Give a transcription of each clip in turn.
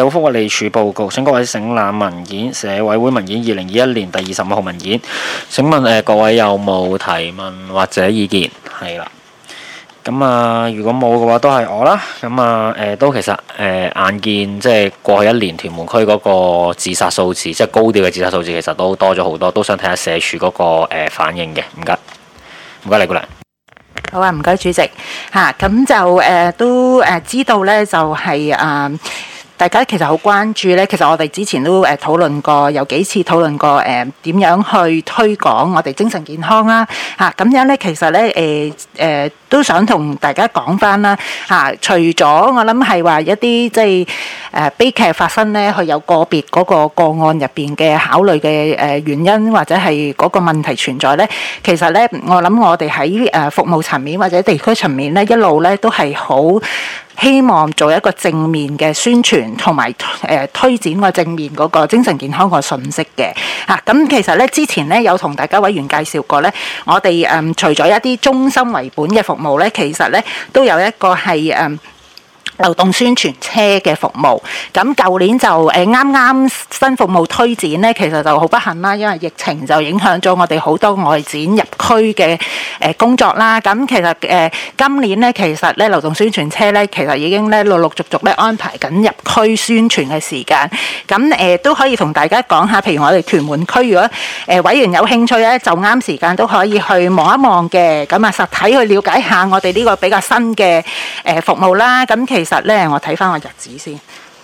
福利署報告，請各位省覽文件，社委會文件2021年第25號文件。請問各位有冇提問或者意見？係啦。咁啊，如果冇嘅話，都係我啦。咁啊，都其實眼見即係過去一年屯門區嗰個自殺數字，即係高調嘅自殺數字，其實都多咗好多，都想睇下社署嗰個反應嘅。唔該，唔該，李姑娘。 好啊，唔該主席嚇。咁就都知道咧，就係大家其實好關注咧。其實我哋之前都討論過，有幾次討論過點樣去推廣我哋精神健康啦嚇。咁樣咧，其實咧都想同大家講翻啦嚇。除咗我諗係話一啲即係悲劇發生咧，佢有個別嗰個個案入邊嘅考慮嘅原因或者係嗰個問題存在咧，其實咧我諗我哋喺服務層面或者地區層面咧，一路咧都係好希望做一個正面嘅宣傳，同埋推展個正面嗰個精神健康個信息嘅嚇。咁其實咧之前咧有同大家委員介紹過咧，我哋除咗一啲中心為本嘅服務咧，其實咧都有一個係流動宣傳車嘅服務。咁舊年就啱啱新服務推展咧，其實就好不幸啦，因為疫情就影響咗我哋好多外展入區嘅工作啦。咁其實今年咧，其實咧流動宣傳車咧，其實已經咧陸陸續續咧安排緊入區宣傳嘅時間。咁都可以同大家講下，譬如我哋屯門區，如果委員有興趣咧，就啱時間都可以去望一望嘅。咁啊，實體去了解下我哋呢個比較新嘅服務啦。咁其實咧，我睇翻個日子先。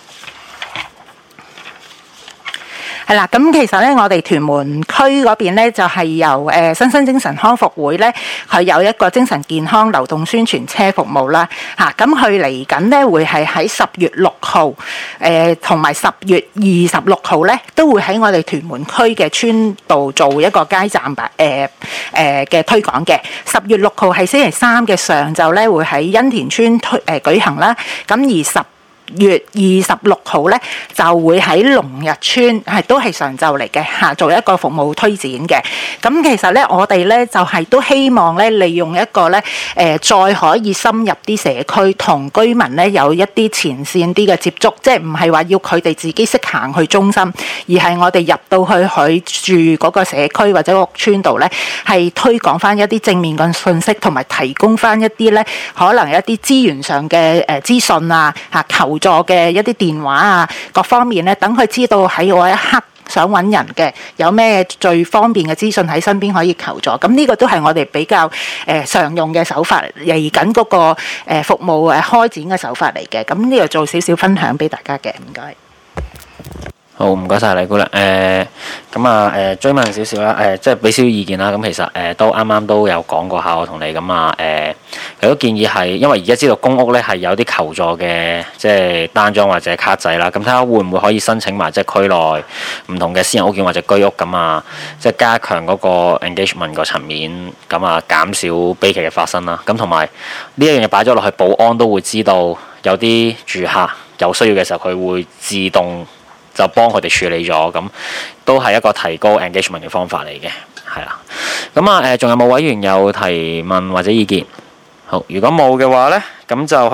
係啦，咁其實咧，我哋屯門區嗰邊咧，就係由新生精神康復會咧，佢有一個精神健康流動宣傳車服務啦，嚇。咁佢嚟緊咧，會係喺10月6號，同埋10月26號咧，都會喺我哋屯門區嘅村度做一個街站嘅推廣嘅。10月6號係星期三嘅上晝咧，會喺欣田村舉行啦。咁而10月26號咧，就會喺龍日村都係上晝嚟嘅嚇，做一個服務推展嘅。咁其實咧，我哋咧就係都希望咧，利用一個咧再可以深入啲社區，同居民咧有一啲前線啲嘅接觸，即係唔係話要佢哋自己識行去中心，而係我哋入到去佢住嗰個社區或者屋村度咧，係推廣翻一啲正面嘅信息，同埋提供翻一啲咧可能一啲資源上嘅資訊啊嚇，求助嘅一啲電話啊，各方面咧，等佢知道喺我一刻想揾人嘅，有咩最方便嘅資訊喺身邊可以求助。咁呢個都係我哋比較常用嘅手法，嚟緊嗰個服務開展嘅手法嚟嘅。咁呢度做少少分享俾大家嘅，唔該。 好，唔該晒李姑娘。咁啊，追問少少啦，即係俾少少意見啦。咁其實都啱啱都有講過下，我同你咁啊，有啲建議係，因為而家知道公屋咧係有啲求助嘅，即係單張或者卡仔啦。咁睇下會唔會可以申請埋即係區內唔同嘅私人屋苑或者居屋咁啊，即係加強嗰個 engagement 個層面，咁啊減少悲劇嘅發生啦。咁同埋呢一樣嘢擺咗落去，保安都會知道有啲住客有需要嘅時候，佢會自動就幫佢哋處理咗，咁都係一個提高 engagement 嘅方法嚟嘅，係啦。咁啊仲有冇委員有提問或者意見？好，如果冇嘅話呢，咁就去